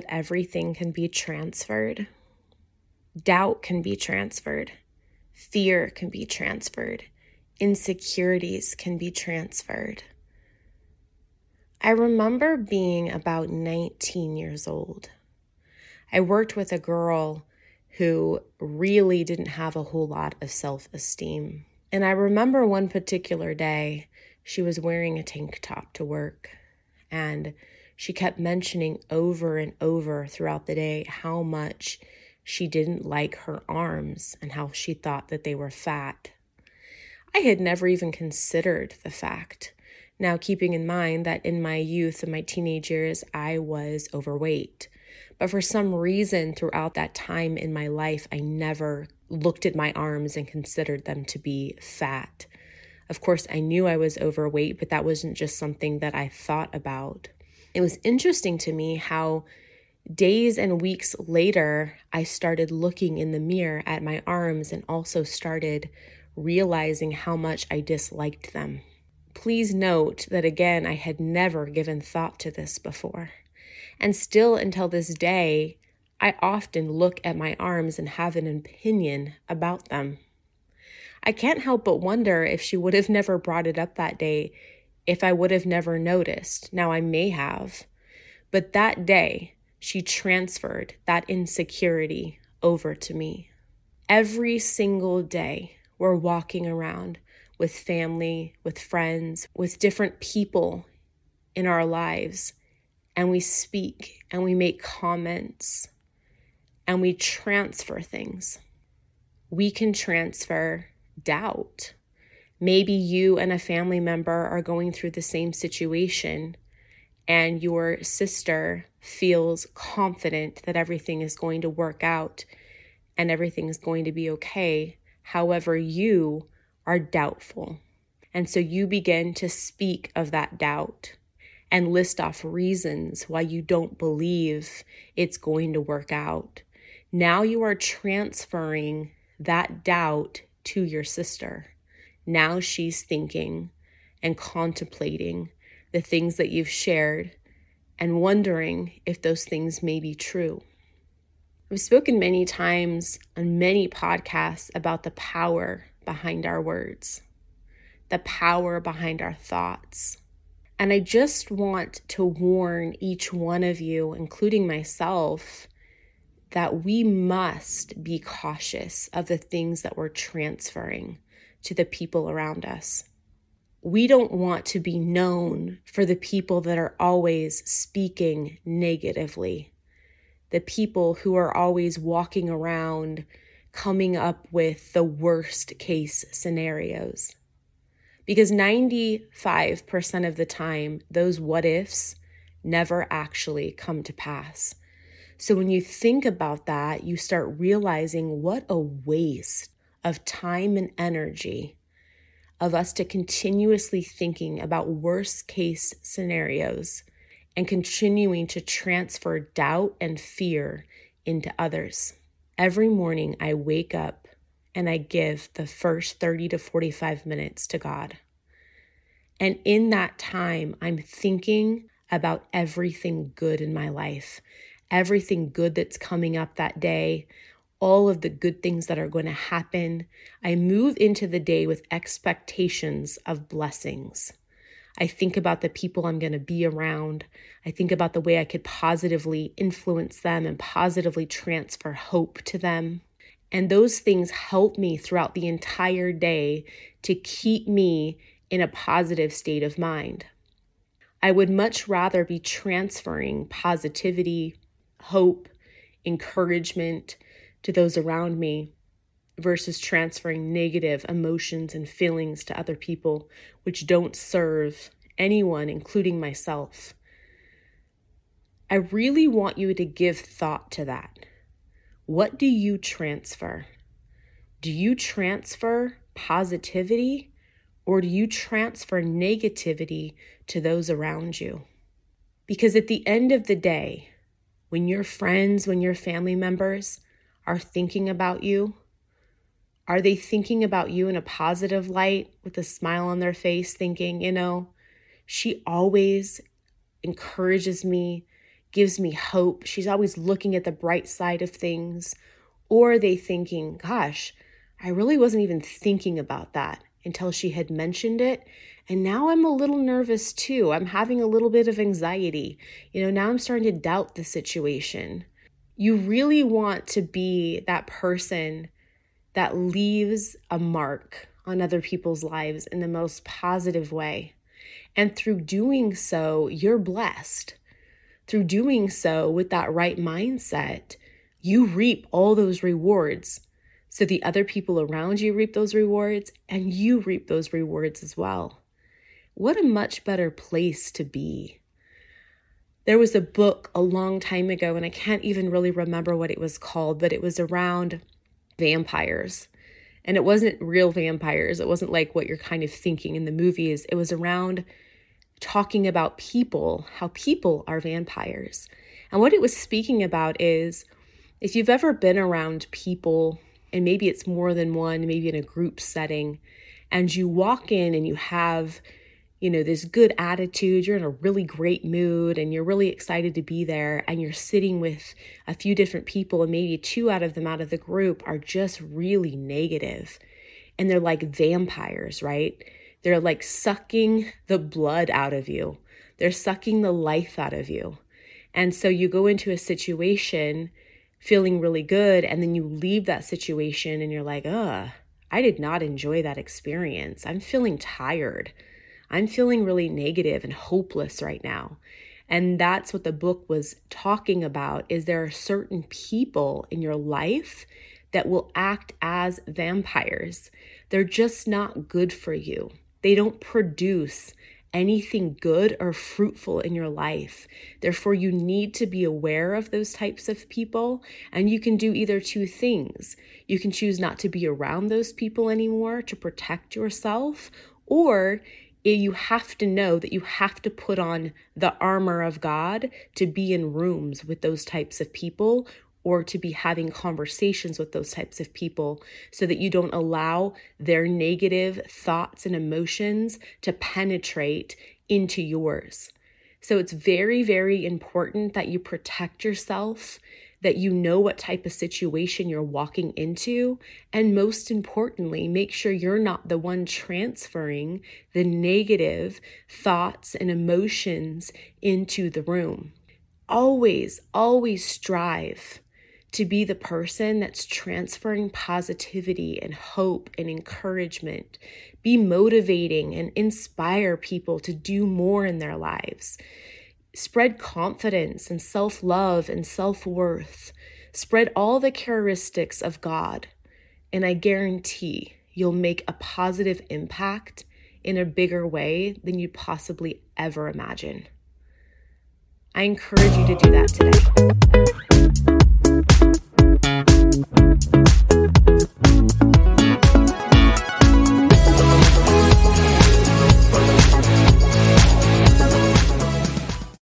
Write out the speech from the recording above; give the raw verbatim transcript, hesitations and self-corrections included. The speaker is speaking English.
that everything can be transferred? Doubt can be transferred. Fear can be transferred. Insecurities can be transferred. I remember being about nineteen years old. I worked with a girl who really didn't have a whole lot of self-esteem. And I remember one particular day, she was wearing a tank top to work, and she kept mentioning over and over throughout the day how much she didn't like her arms and how she thought that they were fat. I had never even considered the fact. Now, keeping in mind that in my youth and my teenage years, I was overweight. But for some reason, throughout that time in my life, I never looked at my arms and considered them to be fat. Of course, I knew I was overweight, but that wasn't just something that I thought about. It was interesting to me how days and weeks later, I started looking in the mirror at my arms and also started realizing how much I disliked them. Please note that, again, I had never given thought to this before. And still until this day, I often look at my arms and have an opinion about them. I can't help but wonder if she would have never brought it up that day, if I would have never noticed. Now, I may have. But that day, she transferred that insecurity over to me. Every single day, we're walking around with family, with friends, with different people in our lives, and we speak and we make comments and we transfer things. We can transfer doubt. Maybe you and a family member are going through the same situation and your sister feels confident that everything is going to work out and everything is going to be okay. However, you are doubtful. And so you begin to speak of that doubt and list off reasons why you don't believe it's going to work out. Now you are transferring that doubt to your sister. Now she's thinking and contemplating the things that you've shared and wondering if those things may be true. I've spoken many times on many podcasts about the power behind our words, the power behind our thoughts. And I just want to warn each one of you, including myself, that we must be cautious of the things that we're transferring to the people around us. We don't want to be known for the people that are always speaking negatively, the people who are always walking around coming up with the worst case scenarios. Because ninety-five percent of the time, those what ifs never actually come to pass. So when you think about that, you start realizing what a waste of time and energy of us to continuously thinking about worst case scenarios and continuing to transfer doubt and fear into others. Every morning I wake up and I give the first thirty to forty-five minutes to God. And in that time, I'm thinking about everything good in my life, everything good that's coming up that day, all of the good things that are going to happen. I move into the day with expectations of blessings. I think about the people I'm going to be around. I think about the way I could positively influence them and positively transfer hope to them. And those things help me throughout the entire day to keep me in a positive state of mind. I would much rather be transferring positivity, hope, encouragement to those around me versus transferring negative emotions and feelings to other people, which don't serve anyone, including myself. I really want you to give thought to that. What do you transfer? Do you transfer positivity or do you transfer negativity to those around you? Because at the end of the day, when your friends, when your family members are thinking about you, are they thinking about you in a positive light with a smile on their face, thinking, you know, she always encourages me, gives me hope. She's always looking at the bright side of things. Or are they thinking, gosh, I really wasn't even thinking about that until she had mentioned it. And now I'm a little nervous too. I'm having a little bit of anxiety. You know, now I'm starting to doubt the situation. You really want to be that person that leaves a mark on other people's lives in the most positive way. And through doing so, you're blessed. Through doing so with that right mindset, you reap all those rewards. So the other people around you reap those rewards and you reap those rewards as well. What a much better place to be. There was a book a long time ago, and I can't even really remember what it was called, but it was around vampires. And it wasn't real vampires. It wasn't like what you're kind of thinking in the movies. It was around talking about people, how people are vampires. And what it was speaking about is, if you've ever been around people, and maybe it's more than one, maybe in a group setting, and you walk in and you have, you know, this good attitude, you're in a really great mood and you're really excited to be there, and you're sitting with a few different people and maybe two out of them out of the group are just really negative. And they're like vampires, right? They're like sucking the blood out of you. They're sucking the life out of you. And so you go into a situation feeling really good, and then you leave that situation and you're like, ugh, I did not enjoy that experience. I'm feeling tired. I'm feeling really negative and hopeless right now. And that's what the book was talking about, is there are certain people in your life that will act as vampires. They're just not good for you. They don't produce anything good or fruitful in your life. Therefore, you need to be aware of those types of people, and you can do either two things. You can choose not to be around those people anymore to protect yourself, or you have to know that you have to put on the armor of God to be in rooms with those types of people, or to be having conversations with those types of people, so that you don't allow their negative thoughts and emotions to penetrate into yours. So it's very, very important that you protect yourself, that you know what type of situation you're walking into, and most importantly, make sure you're not the one transferring the negative thoughts and emotions into the room. Always, always strive to be the person that's transferring positivity and hope and encouragement. Be motivating and inspire people to do more in their lives. Spread confidence and self-love and self-worth. Spread all the characteristics of God. And I guarantee you'll make a positive impact in a bigger way than you'd possibly ever imagine. I encourage you to do that today.